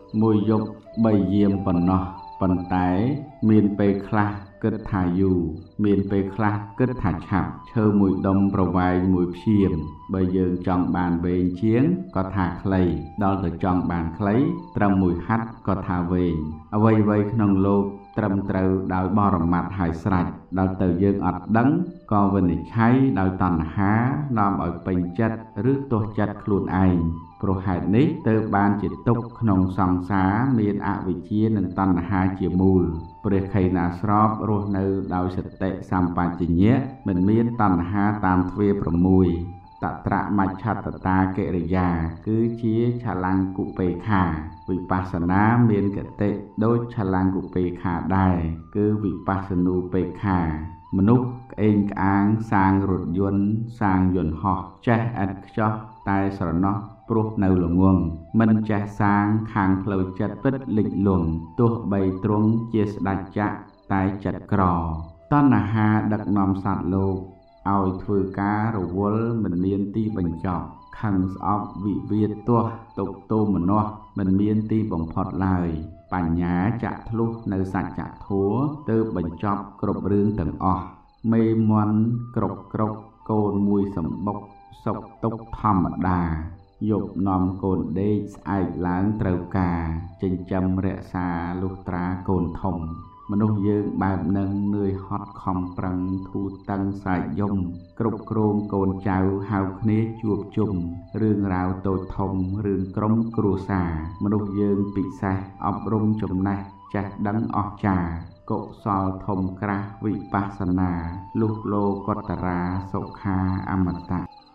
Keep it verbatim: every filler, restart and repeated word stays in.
មួយយប់បីយាមប៉ុណ្ណោះប៉ុន្តែមានពេលខ្លះគិតថាយូរមានពេលខ្លះគិតថាឆាប់ឈើមួយដុំប្រវែងមួយព្យាមបើយើងចង់បានវែងជាងក៏ថាខ្លីដល់ទៅចង់បានខ្លីត្រឹមមួយហាត់ក៏ថាវែងអ្វីៗក្នុងលោកត្រឹមត្រូវដោយបរមត្ថហើយស្រេចដល់ទៅយើងអត់ដឹងក៏វិនិច្ឆ័យដោយតណ្ហានាំឲ្យពេញចិត្តឬទាស់ចិត្តខ្លួនឯងព្រោះហេតុនេះទើបបានជាទុក្ខក្នុងសង្សារមានអវិជ្ជានិងតណ្ហាជាមូលព្រះខេណាស្របរស់នៅដោយសតិសម្បជញ្ញៈមិនមានតណ្ហាតាមទ្វេប្រមួយតត្រមច្ឆតតាកិរិយាគឺជាឆលង្គុបេខាវិបស្សនាមានកតិដូចឆលង្គុបេខាដែរគឺវិបស្សនូបេខាមនុស្សក្អេងក្អាងសាងរថយន្តសាងយន្តហោះចេះឥតខ្ចោះតែស្រណោះព្រោះនៅល្ងងមិនចេះសាងខាងផ្លូវចិត្តពិតលិចលង់ទោះបីទ្រង់ជាស្ដេចចក្រតែចិត្តក្រតណ្ហាដឹកនាំសត្វលោកឲ្យធ្វើការរវល់មិនមានទីបញ្ចប់ខឹងស្អប់វិវាទទាស់ទុកទោមនស្សមិនមានទីបំផុតឡើយបញ្ញាចាក់ធ្លុះនៅសច្ចធម៌ទើបបញ្ចប់គ្រប់រឿងទាំងអស់មេមន់គ្រប់គ្រប់កូនមួយសម្បុកសុខទុក្ខធម្មតាយប់នាំកូនដេកស្អែកឡើងត្រូវការចិញ្ចឹមរក្សាលុះត្រាកូនធំមនុស្សយើងបែបនឹងនឿយហត់ខំប្រឹងធូរតឹងសាយយំគ្រប់គ្រងកូនចៅហៅគ្នាជួបជុំរឿងរ៉ាវតូចធំរឿងក្រុមគ្រួសារមនុស្សយើងពិសេសអប់រំចំណេះចេះដឹងអស្ចារ្យកុសលធំក្រាស់វិបស្សនាលុះលោកតរាសុខាអមតៈ